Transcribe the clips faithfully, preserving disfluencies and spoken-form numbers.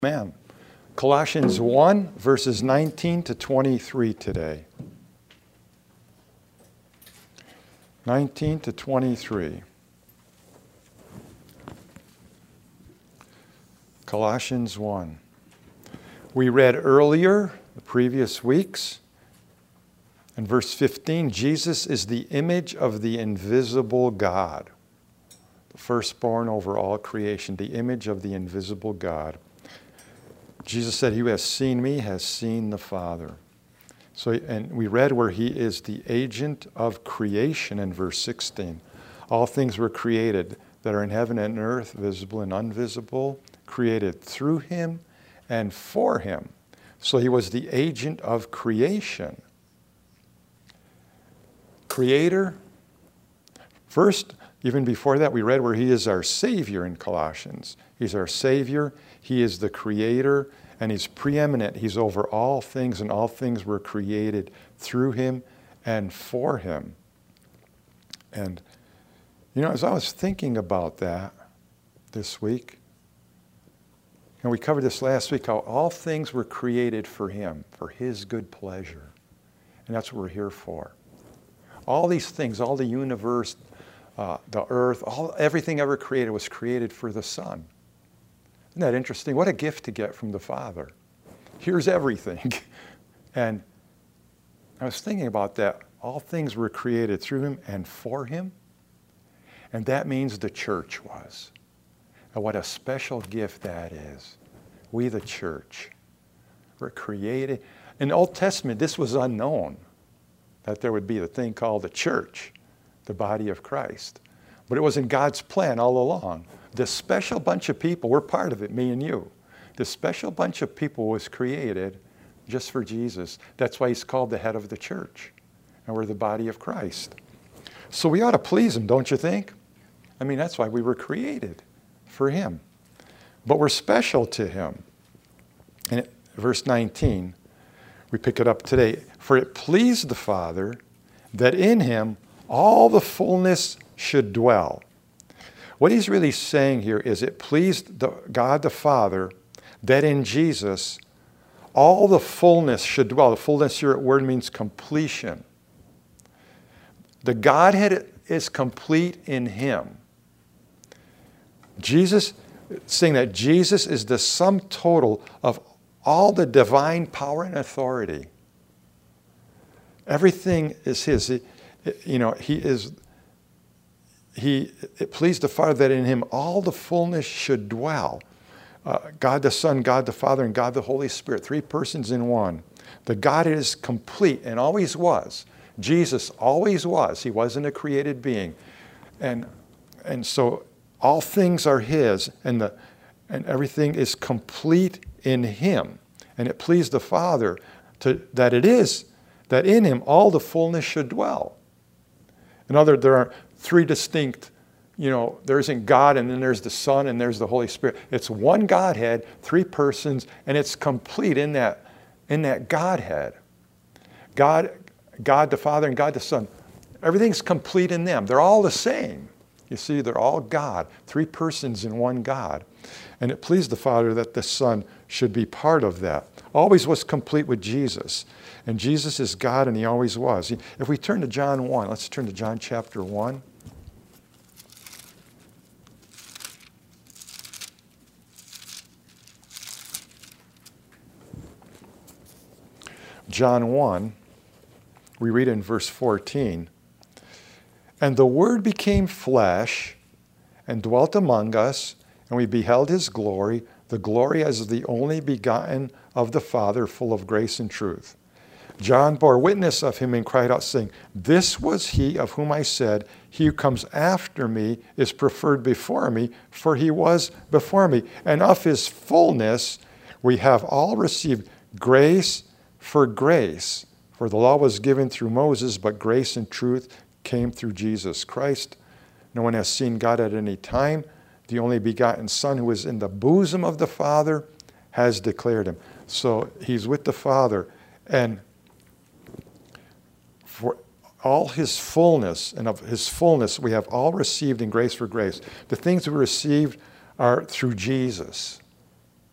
Man, Colossians one, verses nineteen to twenty-three today. nineteen to twenty-three. Colossians one. We read earlier, the previous weeks, in verse fifteen, Jesus is the image of the invisible God, the firstborn over all creation, the image of the invisible God. Jesus said, "He who has seen me has seen the Father." So, and we read where he is the agent of creation in verse sixteen. All things were created that are in heaven and earth, visible and invisible, created through him and for him. So he was the agent of creation. Creator. First, even before that, we read where he is our Savior in Colossians. He's our Savior. He is the Creator, and he's preeminent. He's over all things, and all things were created through him and for him. And, you know, as I was thinking about that this week, and we covered this last week, how all things were created for him, for his good pleasure. And that's what we're here for. All these things, all the universe, uh, the earth, all everything ever created was created for the Son. Isn't that interesting? What a gift to get from the Father. Here's everything. And I was thinking about that. All things were created through him and for him. And that means the church was. And what a special gift that is. We, the church, were created. In the Old Testament, this was unknown, that there would be a thing called the church, the body of Christ. But it was in God's plan all along. This special bunch of people, we're part of it, me and you. This special bunch of people was created just for Jesus. That's why he's called the head of the church. And we're the body of Christ. So we ought to please him, don't you think? I mean, that's why we were created, for him. But we're special to him. And verse nineteen, we pick it up today. For it pleased the Father that in him all the fullness should dwell. What he's really saying here is it pleased the, God the Father that in Jesus all the fullness should dwell. The fullness here at word means completion. The Godhead is complete in him. Jesus, saying that Jesus is the sum total of all the divine power and authority. Everything is his. He, you know, he is... He, it pleased the Father that in him all the fullness should dwell. Uh, God the Son, God the Father, and God the Holy Spirit, three persons in one. The God is complete and always was. Jesus always was. He wasn't a created being. And, and so all things are his, and, the, and everything is complete in him. And it pleased the Father to, that it is, that in him all the fullness should dwell. In other words, there are three distinct, you know, there isn't God, and then there's the Son, and there's the Holy Spirit. It's one Godhead, three persons, and it's complete in that, in that Godhead. God, God the Father and God the Son. Everything's complete in them. They're all the same. You see, they're all God, three persons in one God. And it pleased the Father that the Son should be part of that. Always was complete with Jesus. And Jesus is God, and he always was. If we turn to John one, let's turn to John chapter one. John one, we read in verse fourteen, "And the Word became flesh and dwelt among us, and we beheld his glory, the glory as of the only begotten of the Father, full of grace and truth. John bore witness of him and cried out, saying, This was he of whom I said, He who comes after me is preferred before me, for he was before me. And of his fullness we have all received grace for grace. For the law was given through Moses, but grace and truth came through Jesus Christ. No one has seen God at any time. The only begotten Son who is in the bosom of the Father has declared him." So he's with the Father. And for all his fullness, and of his fullness we have all received in grace for grace. The things we received are through Jesus.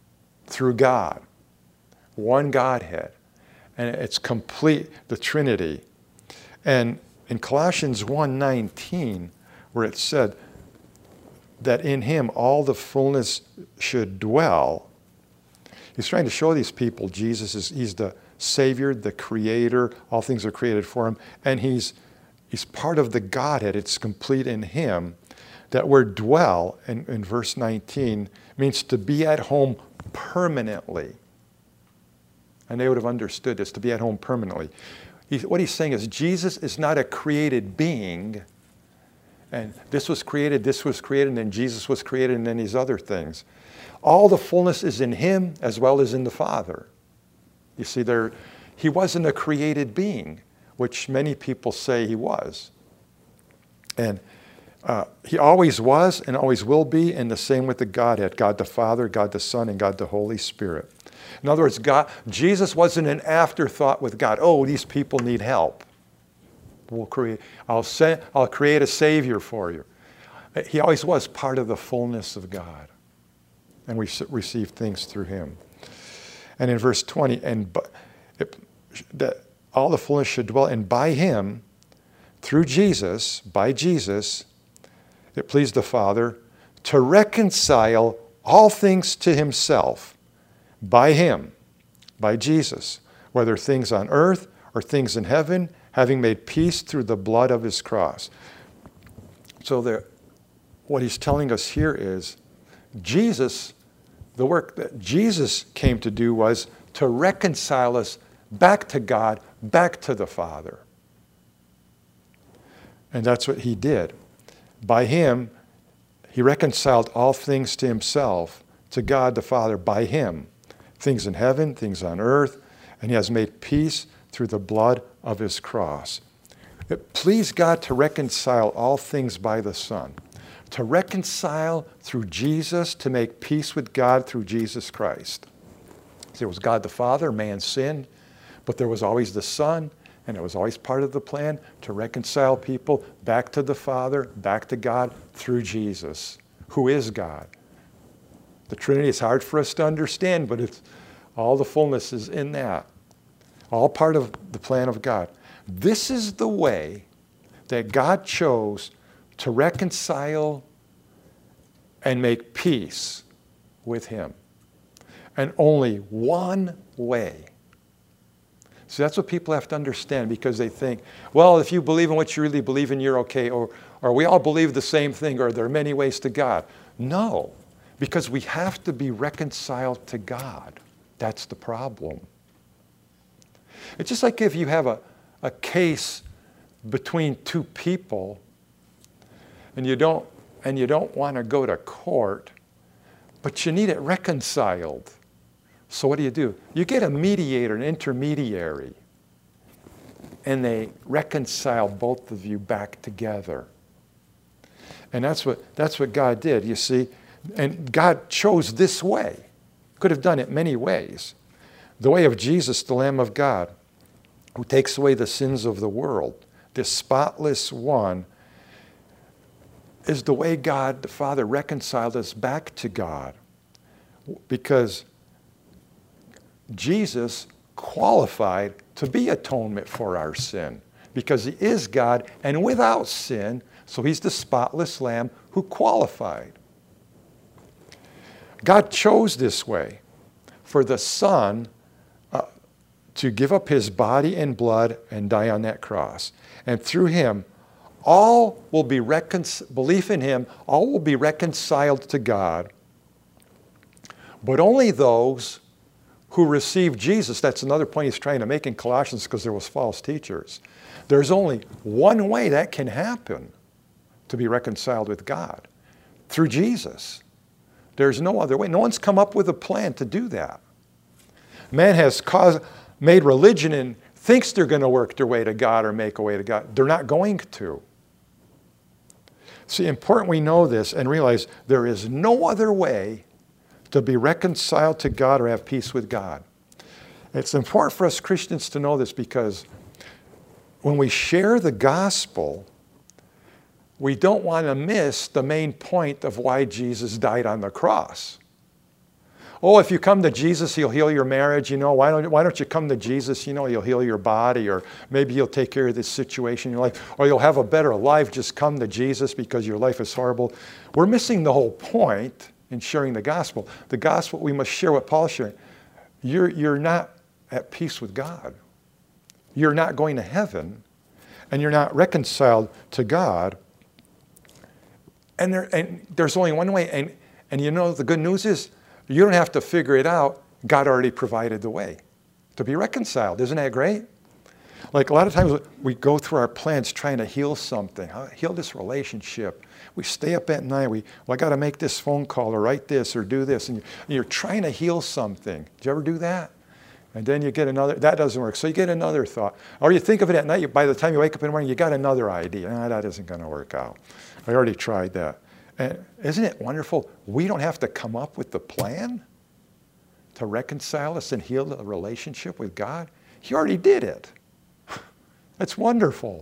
through God. One Godhead. And it's complete, the Trinity. And in Colossians one nineteen, where it said that in him all the fullness should dwell, he's trying to show these people Jesus is he's the Savior, the Creator, all things are created for him, and he's he's part of the Godhead. It's complete in him. That word dwell in, in verse nineteen means to be at home permanently. And they would have understood this, to be at home permanently. He, what he's saying is Jesus is not a created being, and this was created, this was created, and then Jesus was created, and then these other things. All the fullness is in him as well as in the Father. You see, there, he wasn't a created being, which many people say he was. And uh, he always was and always will be, and the same with the Godhead, God the Father, God the Son, and God the Holy Spirit. In other words, God, Jesus wasn't an afterthought with God. Oh, these people need help. We'll create, I'll, send, I'll create a Savior for you. He always was part of the fullness of God. And we receive things through him. And in verse twenty, and it, that all the fullness should dwell, and by him, through Jesus, by Jesus, it pleased the Father to reconcile all things to himself. By him, by Jesus, whether things on earth or things in heaven, having made peace through the blood of his cross. So there, what he's telling us here is Jesus, the work that Jesus came to do was to reconcile us back to God, back to the Father. And that's what he did. By him, he reconciled all things to himself, to God the Father, by him. Things in heaven, things on earth, and he has made peace through the blood of his cross. It pleased God to reconcile all things by the Son, to reconcile through Jesus, to make peace with God through Jesus Christ. See, it was God the Father, man sinned, but there was always the Son, and it was always part of the plan to reconcile people back to the Father, back to God through Jesus, who is God. The Trinity is hard for us to understand, but it's, all the fullness is in that. All part of the plan of God. This is the way that God chose to reconcile and make peace with him. And only one way. So that's what people have to understand, because they think, well, if you believe in what you really believe in, you're okay. Or, or we all believe the same thing, or there are many ways to God. No. Because we have to be reconciled to God. That's the problem. It's just like if you have a, a case between two people and you don't and you don't want to go to court, but you need it reconciled. So what do you do? You get a mediator, an intermediary, and they reconcile both of you back together. And that's what that's what God did, you see. And God chose this way. Could have done it many ways. The way of Jesus, the Lamb of God, who takes away the sins of the world, this spotless one, is the way God the Father reconciled us back to God. Because Jesus qualified to be atonement for our sin. Because he is God and without sin, so he's the spotless Lamb who qualified. God chose this way for the Son uh, to give up his body and blood and die on that cross. And through him, all will be reconciled, belief in him, all will be reconciled to God. But only those who receive Jesus, that's another point he's trying to make in Colossians, because there was false teachers. There's only one way that can happen to be reconciled with God, through Jesus. There's no other way. No one's come up with a plan to do that. Man has caused, made religion and thinks they're going to work their way to God or make a way to God. They're not going to. See, important we know this and realize there is no other way to be reconciled to God or have peace with God. It's important for us Christians to know this, because when we share the gospel, we don't want to miss the main point of why Jesus died on the cross. Oh, if you come to Jesus, he'll heal your marriage. You know, why don't, why don't you come to Jesus? You know, he'll heal your body, or maybe he'll take care of this situation in your life, or you'll have a better life. Just come to Jesus because your life is horrible. We're missing the whole point in sharing the gospel. The gospel, we must share what Paul's sharing. You're, you're not at peace with God. You're not going to heaven, and you're not reconciled to God. And, there, and there's only one way. And, and you know, the good news is, you don't have to figure it out. God already provided the way to be reconciled. Isn't that great? Like a lot of times we go through our plans trying to heal something, heal this relationship. We stay up at night. We, well, I got to make this phone call or write this or do this. And you're trying to heal something. Did you ever do that? And then you get another, that doesn't work. So you get another thought. Or you think of it at night. By the time you wake up in the morning, you got another idea. Ah, that isn't going to work out. I already tried that. And isn't it wonderful? We don't have to come up with the plan to reconcile us and heal the relationship with God. He already did it. That's wonderful.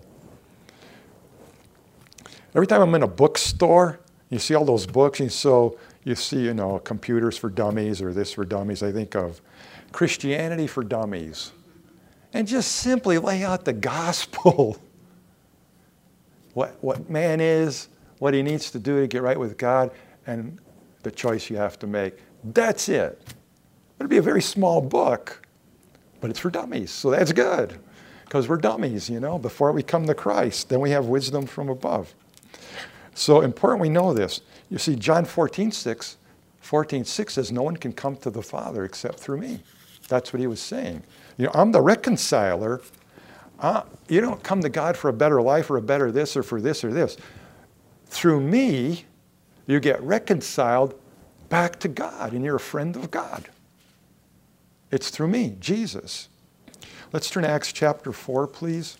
Every time I'm in a bookstore, you see all those books, and so you see, you know, Computers for Dummies or this for Dummies. I think of Christianity for Dummies. And just simply lay out the gospel. What, what man is, what he needs to do to get right with God, and the choice you have to make. That's it. It'll be a very small book, but it's for dummies, so that's good. Because we're dummies, you know, before we come to Christ. Then we have wisdom from above. So important we know this. You see, John fourteen six, fourteen six says, no one can come to the Father except through me. That's what he was saying. You know, I'm the reconciler. Uh, you don't come to God for a better life or a better this or for this or this. Through me, you get reconciled back to God, and you're a friend of God. It's through me, Jesus. Let's turn to Acts chapter four, please.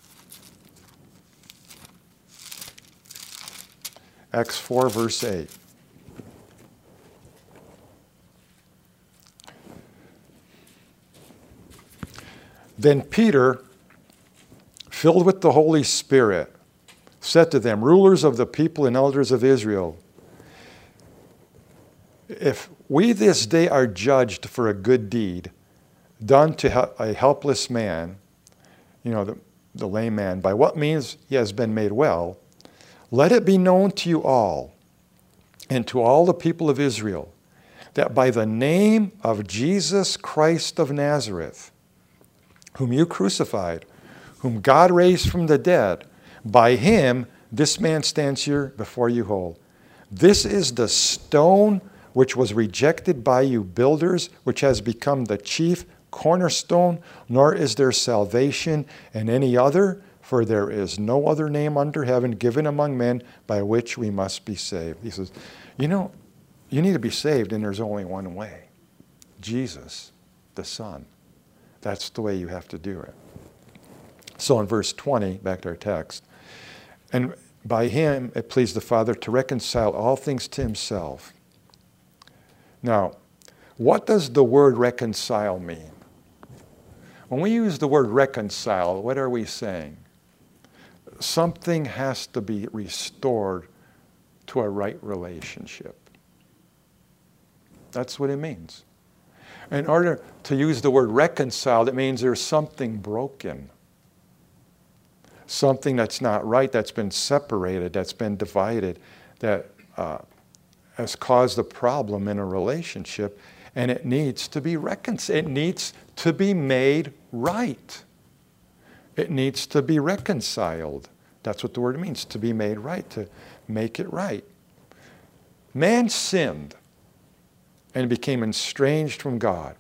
Acts four, verse eight. Then Peter, filled with the Holy Spirit, said to them, rulers of the people and elders of Israel, if we this day are judged for a good deed done to a helpless man, you know, the, the lame man, by what means he has been made well, let it be known to you all and to all the people of Israel that by the name of Jesus Christ of Nazareth, whom you crucified, whom God raised from the dead, by him this man stands here before you whole. This is the stone which was rejected by you builders, which has become the chief cornerstone, nor is there salvation in any other, for there is no other name under heaven given among men by which we must be saved. He says, you know, you need to be saved, and there's only one way. Jesus, the Son. That's the way you have to do it. So in verse twenty, back to our text, and by him it pleased the Father to reconcile all things to himself. Now, what does the word reconcile mean? When we use the word reconcile, what are we saying? Something has to be restored to a right relationship. That's what it means. In order to use the word reconciled, it means there's something broken. Something that's not right, that's been separated, that's been divided, that uh, has caused a problem in a relationship, and it needs to be reconciled. It needs to be made right. It needs to be reconciled. That's what the word means, to be made right, to make it right. Man sinned and became estranged from God.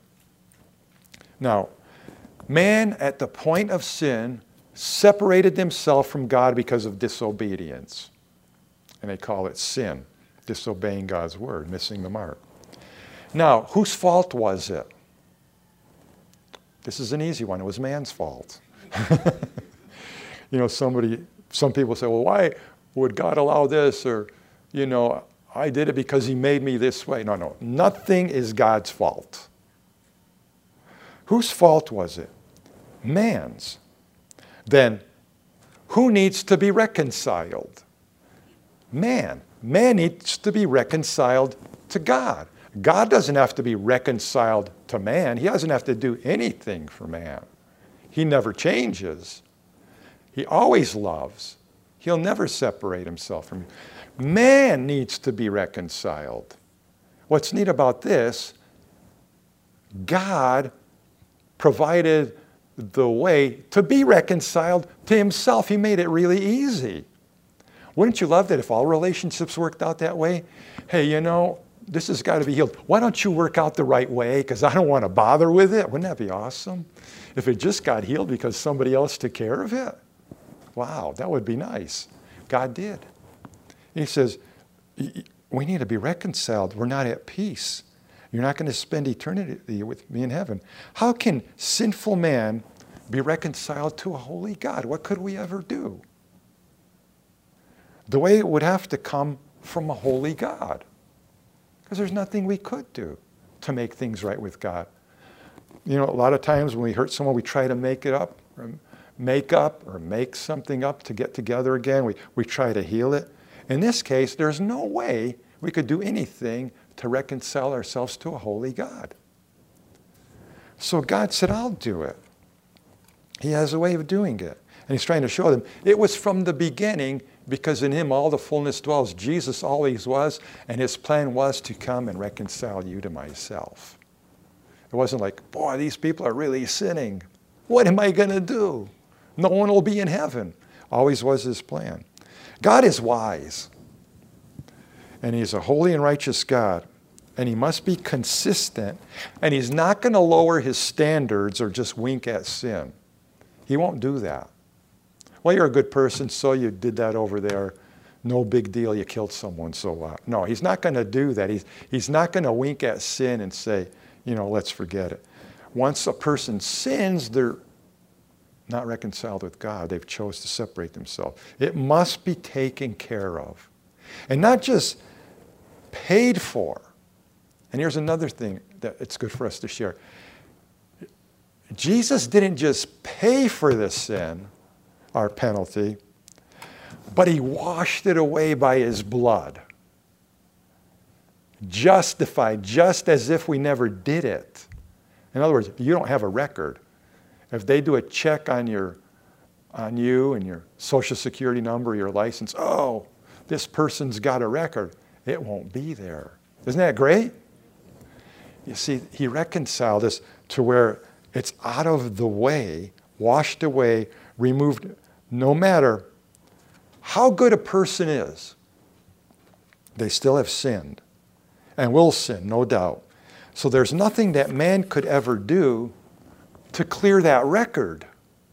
Now, man at the point of sin separated himself from God because of disobedience. And they call it sin, disobeying God's word, missing the mark. Now, whose fault was it? This is an easy one. It was man's fault. You know, somebody, some people say, well, why would God allow this? Or, you know, I did it because he made me this way. No, no. Nothing is God's fault. Whose fault was it? Man's. Then, who needs to be reconciled? Man. Man needs to be reconciled to God. God doesn't have to be reconciled to man. He doesn't have to do anything for man. He never changes. He always loves. He'll never separate himself from you. Man needs to be reconciled. What's neat about this, God provided the way to be reconciled to himself. He made it really easy. Wouldn't you love that if all relationships worked out that way? Hey, you know, this has got to be healed. Why don't you work out the right way? Because I don't want to bother with it. Wouldn't that be awesome? If it just got healed because somebody else took care of it? Wow, that would be nice. God did. He says, we need to be reconciled. We're not at peace. You're not going to spend eternity with me in heaven. How can sinful man be reconciled to a holy God? What could we ever do? The way it would have to come from a holy God. Because there's nothing we could do to make things right with God. You know, a lot of times when we hurt someone, we try to make it up, or make up, or make something up to get together again. We, we try to heal it. In this case, there's no way we could do anything to reconcile ourselves to a holy God. So God said, I'll do it. He has a way of doing it. And he's trying to show them it was from the beginning, because in him all the fullness dwells. Jesus always was, and his plan was to come and reconcile you to myself. It wasn't like, boy, these people are really sinning. What am I going to do? No one will be in heaven. Always was his plan. God is wise. And he's a holy and righteous God. And he must be consistent. And he's not going to lower his standards or just wink at sin. He won't do that. Well, you're a good person, so you did that over there. No big deal, you killed someone, so what? No, he's not going to do that. He's, he's not going to wink at sin and say, you know, let's forget it. Once a person sins, they're not reconciled with God. They've chose to separate themselves. It must be taken care of. And not just paid for. And here's another thing that it's good for us to share. Jesus didn't just pay for this sin, our penalty, but he washed it away by his blood. Justified, just as if we never did it. In other words, you don't have a record. If they do a check on your, on you and your social security number, your license, oh, this person's got a record, it won't be there. Isn't that great? You see, he reconciled us to where it's out of the way, washed away, removed. No matter how good a person is, they still have sinned and will sin, no doubt. So there's nothing that man could ever do to clear that record.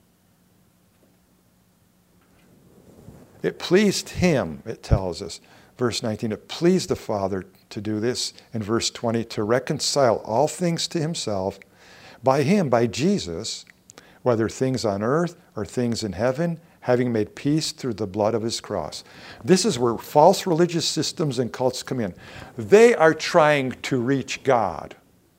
It pleased him, it tells us. Verse nineteen, it pleased the Father to do this. In verse twenty, to reconcile all things to himself by him, by Jesus, whether things on earth or things in heaven, having made peace through the blood of his cross. This is where false religious systems and cults come in. They are trying to reach God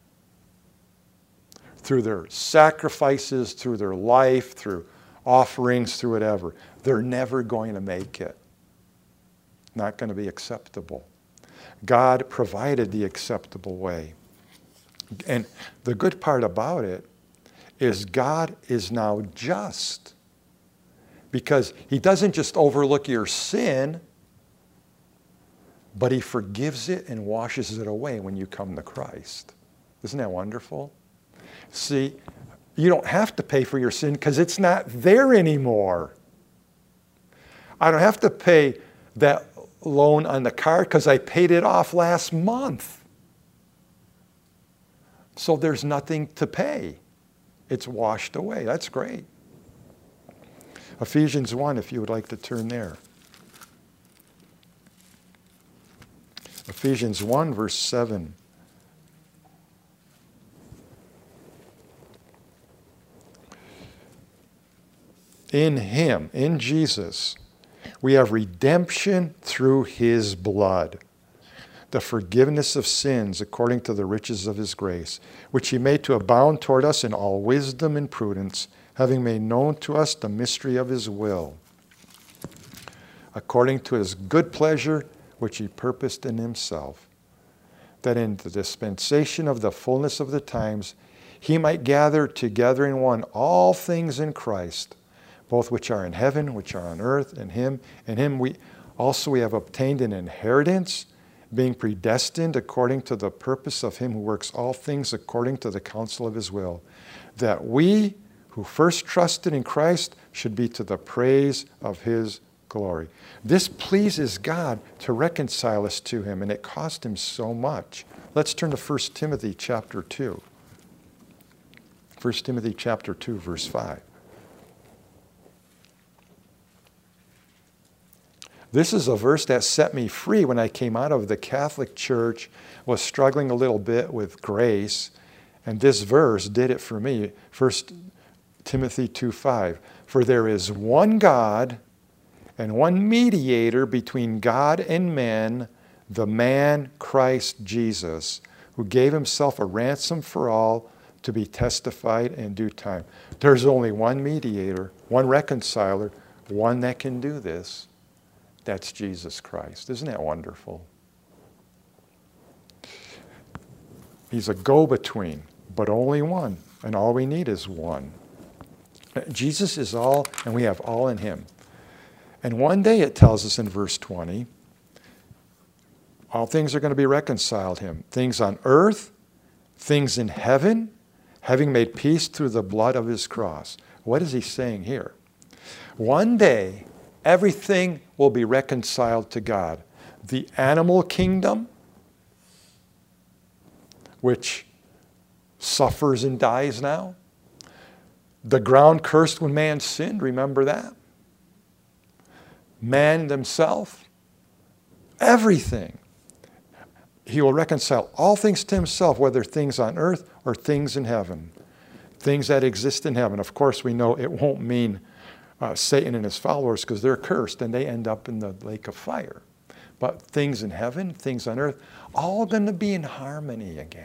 through their sacrifices, through their life, through offerings, through whatever. They're never going to make it. Not going to be acceptable. God provided the acceptable way. And the good part about it is God is now just. Because he doesn't just overlook your sin, but he forgives it and washes it away when you come to Christ. Isn't that wonderful? See, you don't have to pay for your sin because it's not there anymore. I don't have to pay that loan on the car because I paid it off last month. So there's nothing to pay. It's washed away. That's great. Ephesians one, if you would like to turn there. Ephesians one, verse seven. In him, in Jesus, we have redemption through his blood, the forgiveness of sins according to the riches of his grace, which he made to abound toward us in all wisdom and prudence, having made known to us the mystery of his will, according to his good pleasure, which he purposed in himself, that in the dispensation of the fullness of the times he might gather together in one all things in Christ, both which are in heaven, which are on earth, in him. In him we also we have obtained an inheritance, being predestined according to the purpose of him who works all things according to the counsel of his will, that we who first trusted in Christ should be to the praise of his glory. This pleases God to reconcile us to him, and it cost him so much. Let's turn to First Timothy chapter two. First Timothy chapter two, verse five. This is a verse that set me free when I came out of the Catholic Church, was struggling a little bit with grace, and this verse did it for me. First Timothy two five. For there is one God and one mediator between God and men, the man Christ Jesus, who gave himself a ransom for all, to be testified in due time. There's only one mediator, one reconciler, one that can do this. That's Jesus Christ. Isn't that wonderful? He's a go-between, but only one. And all we need is one. Jesus is all, and we have all in him. And one day it tells us in verse twenty, all things are going to be reconciled to him. Things on earth, things in heaven, having made peace through the blood of his cross. What is he saying here? One day, everything will be reconciled to God. The animal kingdom, which suffers and dies now. The ground cursed when man sinned, remember that? Man himself, everything. He will reconcile all things to himself, whether things on earth or things in heaven. Things that exist in heaven. Of course, we know it won't mean uh, Satan and his followers, because they're cursed and they end up in the lake of fire. But things in heaven, things on earth, all going to be in harmony again.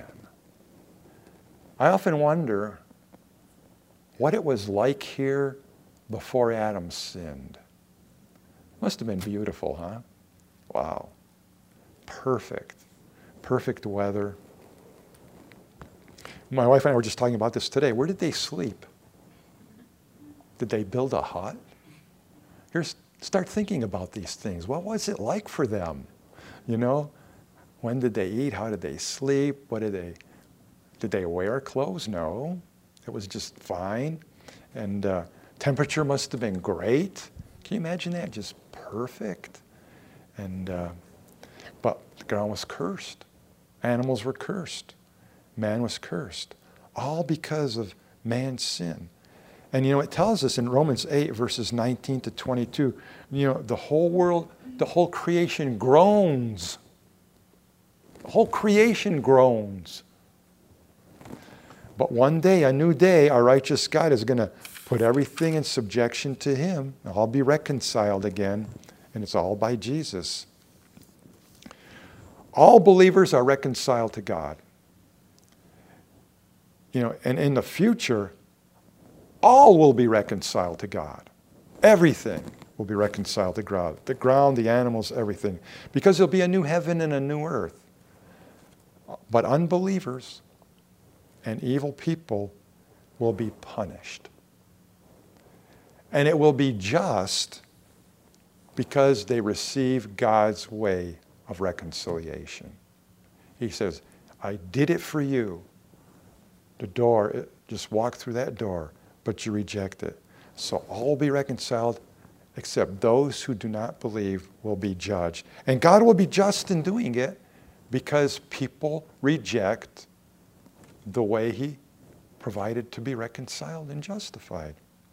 I often wonder what it was like here before Adam sinned. Must have been beautiful, huh? Wow. Perfect. Perfect weather. My wife and I were just talking about this today. Where did they sleep? Did they build a hut? Here's, start thinking about these things. What was it like for them? You know, when did they eat? How did they sleep? What did they, did they wear clothes? No. It was just fine. And uh, temperature must have been great. Can you imagine that? Just perfect. And, uh, but the ground was cursed. Animals were cursed. Man was cursed. All because of man's sin. And you know, it tells us in Romans eight, verses nineteen to twenty-two, you know, the whole world, the whole creation groans. The whole creation groans. But one day, a new day, our righteous God is going to put everything in subjection to him. All be reconciled again. And it's all by Jesus. All believers are reconciled to God. You know, and in the future, all will be reconciled to God. Everything will be reconciled to God. The ground, the animals, everything. Because there'll be a new heaven and a new earth. But unbelievers and evil people will be punished. And it will be just because they receive God's way of reconciliation. He says, I did it for you. The door, just walk through that door, but you reject it. So all will be reconciled, except those who do not believe will be judged. And God will be just in doing it because people reject the way he provided to be reconciled and justified.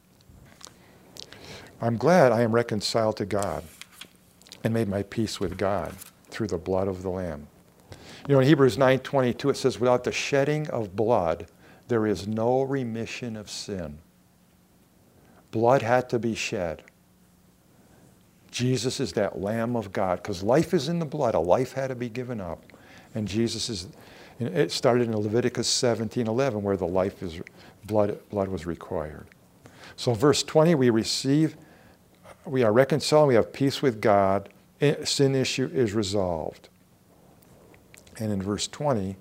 I'm glad I am reconciled to God and made my peace with God through the blood of the Lamb. You know, in Hebrews nine twenty-two, it says, without the shedding of blood, there is no remission of sin. Blood had to be shed. Jesus is that Lamb of God, because life is in the blood. A life had to be given up. And Jesus is, it started in Leviticus seventeen eleven, where the life is, blood, blood was required. So verse twenty, we receive, we are reconciled, we have peace with God, sin issue is resolved. And in verse twenty,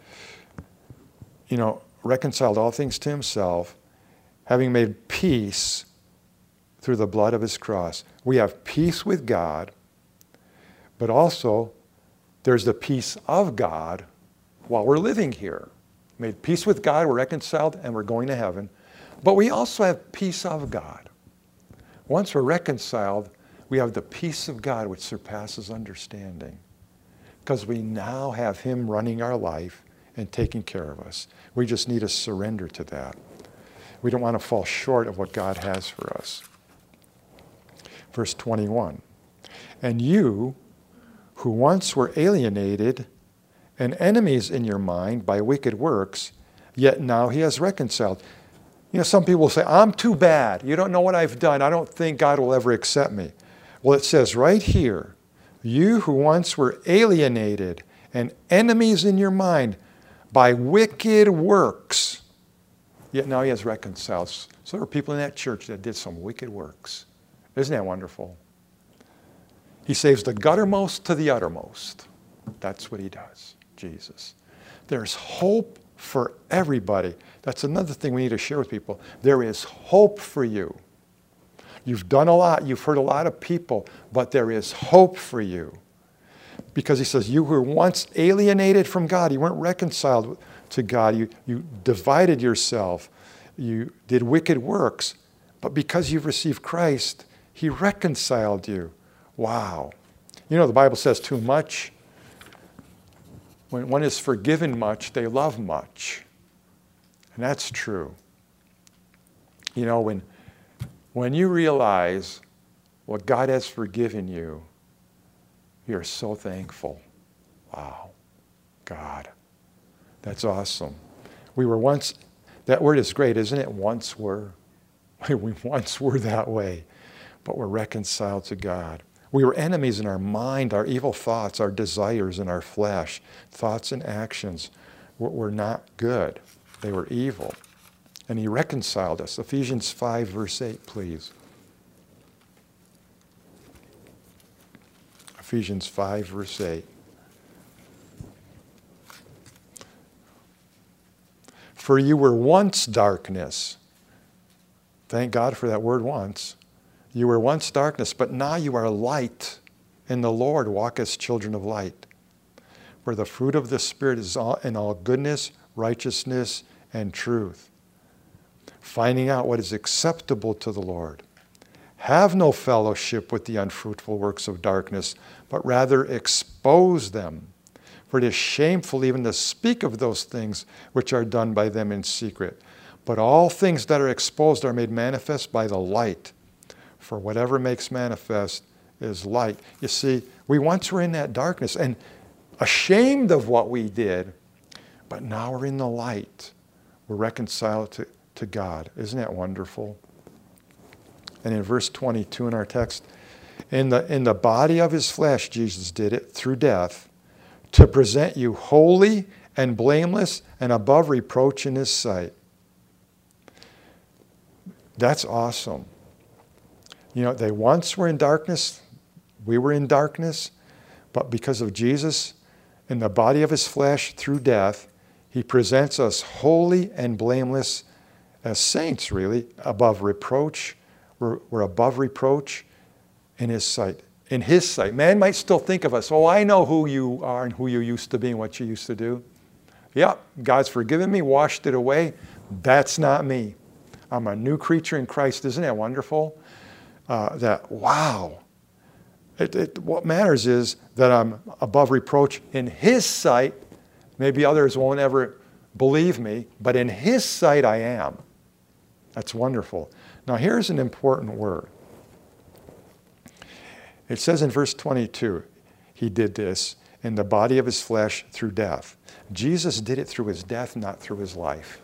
you know, reconciled all things to himself, having made peace through the blood of his cross. We have peace with God, but also there's the peace of God while we're living here. Made peace with God, we're reconciled, and we're going to heaven. But we also have peace of God. Once we're reconciled, we have the peace of God which surpasses understanding, because we now have him running our life and taking care of us. We just need to surrender to that. We don't want to fall short of what God has for us. Verse twenty-one, and you who once were alienated and enemies in your mind by wicked works, yet now he has reconciled. You know, some people say, I'm too bad. You don't know what I've done. I don't think God will ever accept me. Well, it says right here, you who once were alienated and enemies in your mind by wicked works, yet now he has reconciled. So there were people in that church that did some wicked works. Isn't that wonderful? He saves the guttermost to the uttermost. That's what he does, Jesus. There's hope for everybody. That's another thing we need to share with people. There is hope for you. You've done a lot. You've hurt a lot of people, but there is hope for you. Because he says, you were once alienated from God. You weren't reconciled to God. You, you divided yourself. You did wicked works. But because you've received Christ, he reconciled you. Wow. You know, the Bible says too much. When one is forgiven much, they love much. And that's true. You know, when, when you realize what God has forgiven you, you're so thankful. Wow. God. That's awesome. We were once, that word is great, isn't it? Once were. We once were that way, but we're reconciled to God. We were enemies in our mind, our evil thoughts, our desires in our flesh. Thoughts and actions were, were not good. They were evil. And he reconciled us. Ephesians five, verse eight, please. Ephesians five, verse eight. For you were once darkness. Thank God for that word once. You were once darkness, but now you are light in the Lord. Walk as children of light. For the fruit of the Spirit is all, in all goodness, righteousness, and truth. Finding out what is acceptable to the Lord. Have no fellowship with the unfruitful works of darkness, but rather expose them. For it is shameful even to speak of those things which are done by them in secret. But all things that are exposed are made manifest by the light. For whatever makes manifest is light. You see, we once were in that darkness and ashamed of what we did, but now we're in the light. We're reconciled to, to God. Isn't that wonderful? And in verse twenty-two in our text, in the, in the body of his flesh, Jesus did it through death, to present you holy and blameless and above reproach in his sight. That's awesome. You know, they once were in darkness. We were in darkness. But because of Jesus, in the body of his flesh, through death, he presents us holy and blameless as saints, really, above reproach. We're, we're above reproach in his sight. In his sight. Man might still think of us, oh, I know who you are and who you used to be and what you used to do. Yeah, God's forgiven me, washed it away. That's not me. I'm a new creature in Christ. Isn't that wonderful? Uh, that, wow. It, it, what matters is that I'm above reproach in his sight. Maybe others won't ever believe me, but in his sight I am. That's wonderful. Now here's an important word. It says in verse twenty-two, he did this in the body of his flesh through death. Jesus did it through his death, not through his life.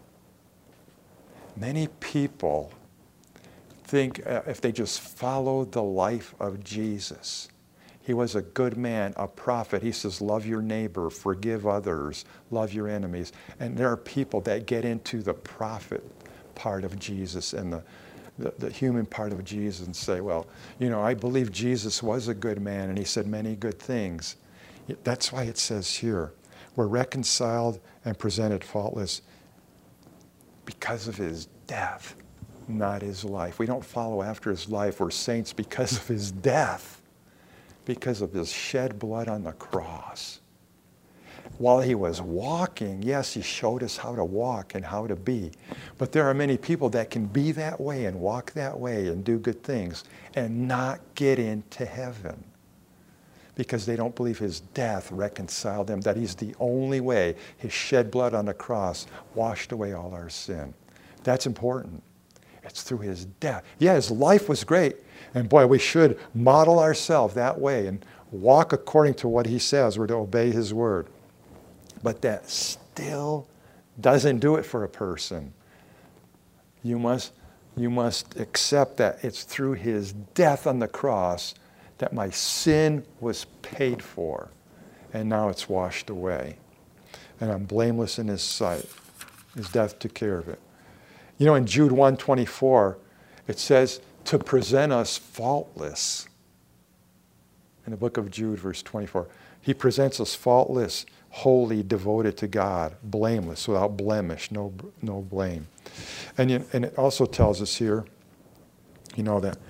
Many people think uh, if they just followed the life of Jesus. He was a good man, a prophet. He says, love your neighbor, forgive others, love your enemies. And there are people that get into the prophet part of Jesus and the, the, the human part of Jesus and say, well, you know, I believe Jesus was a good man and he said many good things. That's why it says here, we're reconciled and presented faultless because of his death, not his life. We don't follow after his life. We're saints because of his death, because of his shed blood on the cross. While he was walking, yes, he showed us how to walk and how to be. But there are many people that can be that way and walk that way and do good things and not get into heaven because they don't believe his death reconciled them, that he's the only way. His shed blood on the cross washed away all our sin. That's important. It's through his death. Yeah, his life was great. And boy, we should model ourselves that way and walk according to what he says. We're to obey his word. But that still doesn't do it for a person. You must, you must accept that it's through his death on the cross that my sin was paid for. And now it's washed away. And I'm blameless in his sight. His death took care of it. You know, in Jude one twenty-four, it says to present us faultless. In the book of Jude, verse twenty-four, he presents us faultless, holy, devoted to God, blameless, without blemish, no, no blame. And, you, and it also tells us here, you know, that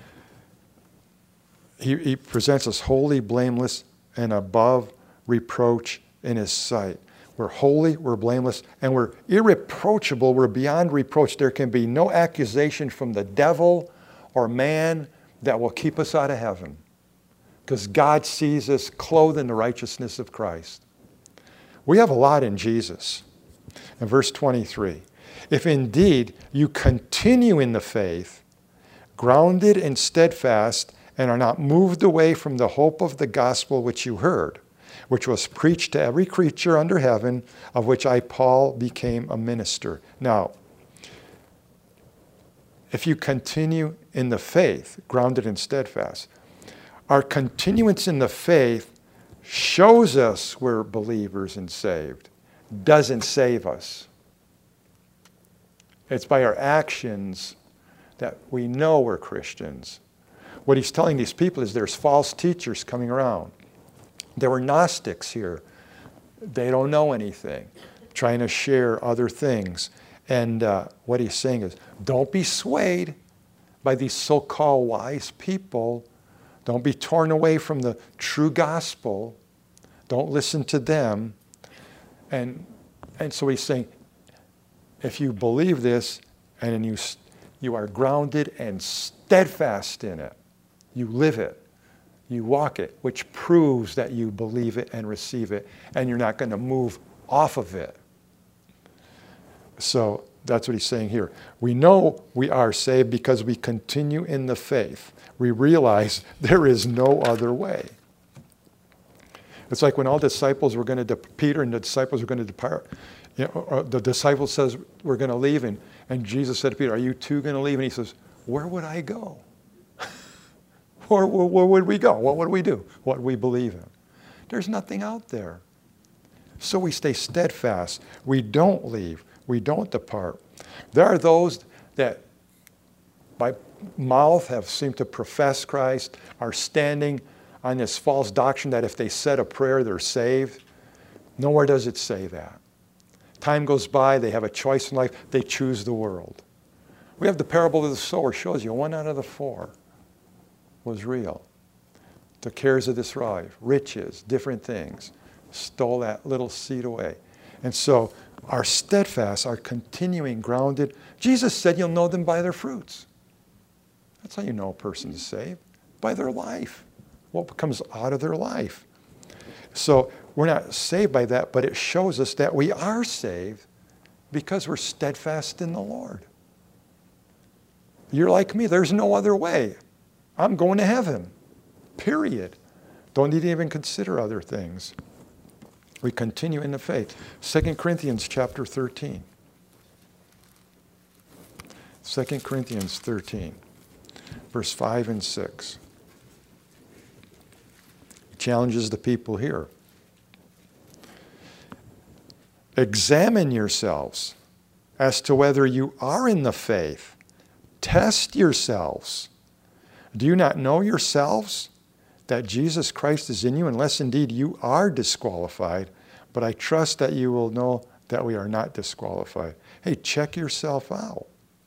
he, he presents us holy, blameless, and above reproach in his sight. We're holy, we're blameless, and we're irreproachable. We're beyond reproach. There can be no accusation from the devil or man that will keep us out of heaven, because God sees us clothed in the righteousness of Christ. We have a lot in Jesus. In verse twenty-three, if indeed you continue in the faith, grounded and steadfast, and are not moved away from the hope of the gospel which you heard, which was preached to every creature under heaven, of which I, Paul, became a minister. Now, if you continue in the faith, grounded and steadfast, our continuance in the faith shows us we're believers and saved, doesn't save us. It's by our actions that we know we're Christians. What he's telling these people is there's false teachers coming around. There were Gnostics here. They don't know anything, trying to share other things. And uh, what he's saying is, don't be swayed by these so-called wise people. Don't be torn away from the true gospel. Don't listen to them. And, and so he's saying, if you believe this and you, you are grounded and steadfast in it, you live it, you walk it, which proves that you believe it and receive it, and you're not going to move off of it. So that's what he's saying here. We know we are saved because we continue in the faith. We realize there is no other way. It's like when all disciples were going to, de- Peter and the disciples were going to depart. You know, the disciple says, we're going to leave. And, and Jesus said to Peter, are you too going to leave? And he says, where would I go? Where, where, where would we go? What would we do? What we believe in? There's nothing out there. So we stay steadfast. We don't leave. We don't depart. There are those that by mouth have seemed to profess Christ, are standing on this false doctrine that if they said a prayer, they're saved. Nowhere does it say that. Time goes by, they have a choice in life, they choose the world. We have the parable of the sower, shows you one out of the four was real. The cares of this life, riches, different things, stole that little seed away. And so our steadfast, our continuing grounded, Jesus said you'll know them by their fruits. That's how you know a person is saved, by their life. What comes out of their life. So we're not saved by that, but it shows us that we are saved because we're steadfast in the Lord. You're like me, there's no other way. I'm going to heaven, period. Don't need to even consider other things. We continue in the faith. Second Corinthians chapter thirteen. Second Corinthians thirteen, verse five and six. He challenges the people here. Examine yourselves as to whether you are in the faith. Test yourselves. Do you not know yourselves that Jesus Christ is in you, unless indeed you are disqualified. But I trust that you will know that we are not disqualified. Hey, check yourself out.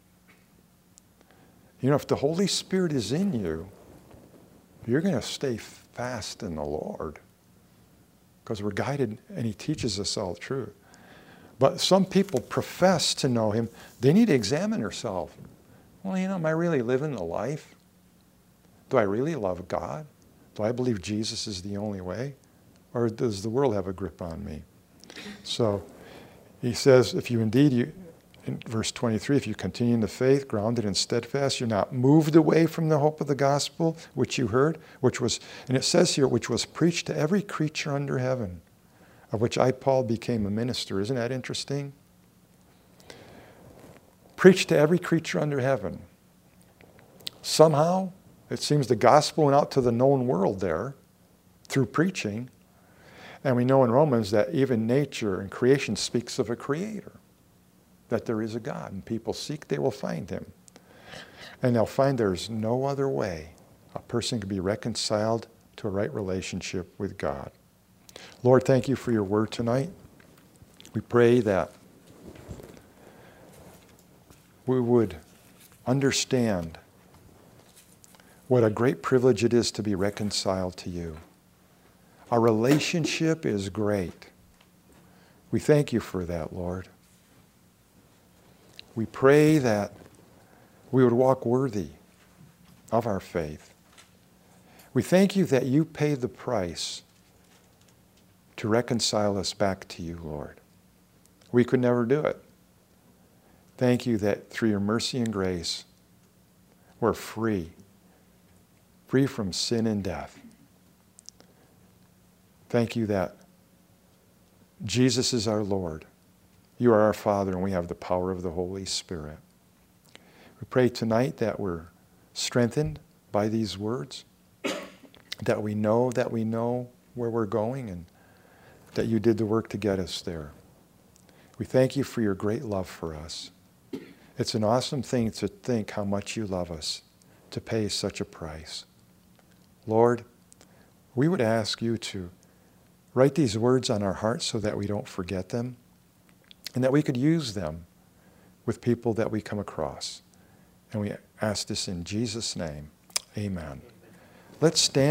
You know, if the Holy Spirit is in you, you're going to stay fast in the Lord because we're guided and He teaches us all truth. But some people profess to know Him. They need to examine themselves. Well, you know, am I really living the life? Do I really love God? Do I believe Jesus is the only way? Or does the world have a grip on me? So he says, if you indeed, you, in verse twenty-three, if you continue in the faith, grounded and steadfast, you're not moved away from the hope of the gospel, which you heard, which was, and it says here, which was preached to every creature under heaven, of which I, Paul, became a minister. Isn't that interesting? Preached to every creature under heaven. Somehow, it seems the gospel went out to the known world there through preaching. And we know in Romans that even nature and creation speaks of a creator, that there is a God. And people seek, they will find Him. And they'll find there's no other way a person can be reconciled to a right relationship with God. Lord, thank you for your word tonight. We pray that we would understand what a great privilege it is to be reconciled to you. Our relationship is great. We thank you for that, Lord. We pray that we would walk worthy of our faith. We thank you that you paid the price to reconcile us back to you, Lord. We could never do it. Thank you that through your mercy and grace, we're free. Free from sin and death. Thank you that Jesus is our Lord. You are our Father, and we have the power of the Holy Spirit. We pray tonight that we're strengthened by these words, that we know that we know where we're going, and that you did the work to get us there. We thank you for your great love for us. It's an awesome thing to think how much you love us, to pay such a price. Lord, we would ask you to write these words on our hearts so that we don't forget them, and that we could use them with people that we come across. And we ask this in Jesus' name. Amen. Let's stand.